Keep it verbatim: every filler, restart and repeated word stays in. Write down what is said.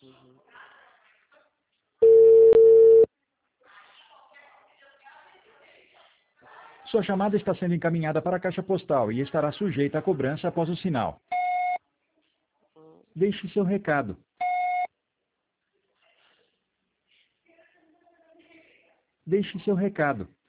Uhum. Sua chamada está sendo encaminhada para a caixa postal e estará sujeita a cobrança após o sinal. Uhum. Deixe seu recado. Deixe seu recado.